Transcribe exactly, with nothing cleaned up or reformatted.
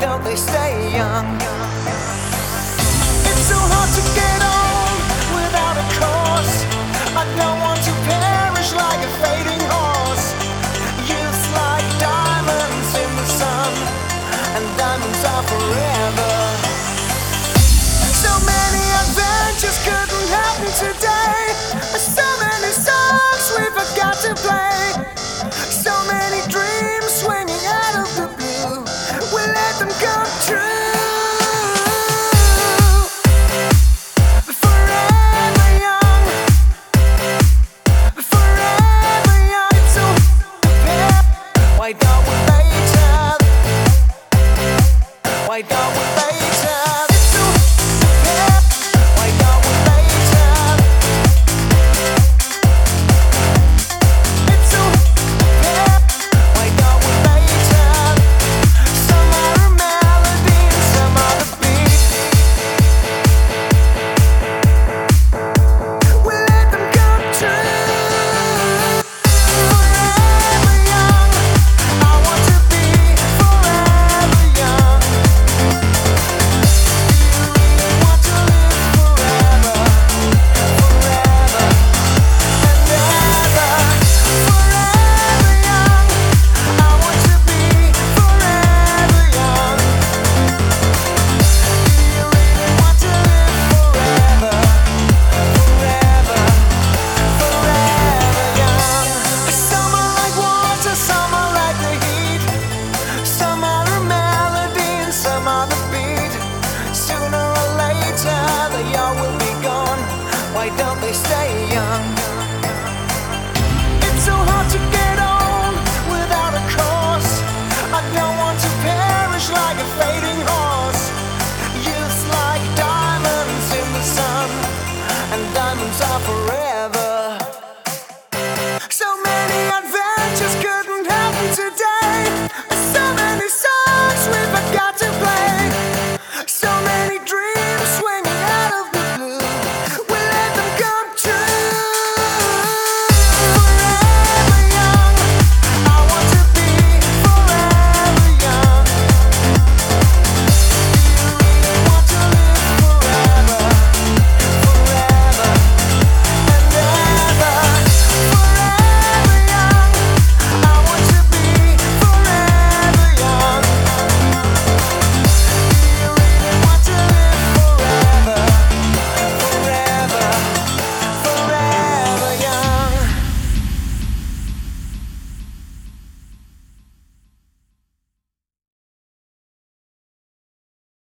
don't they stay young? It's so hard to get on without a cause. I don't want to perish like a fading horse. Youth's like diamonds in the sun, and diamonds are forever. So many adventures couldn't happen today. So many songs we forgot to play. So many dreams swinging out of the blue. We let them come true. Forever young, forever young. So why don't we later? Why don't we later? Why don't we later? It's so why don't we later? Some are a melody and some are the beat. We let them come true. Forever young, I want to be forever young. Want to live forever, forever and ever. Forever young, I want to be forever young. Do you really want to live forever, forever, forever young? Some are like water, some are like the heat. Some are a melody and some are the beat. Soon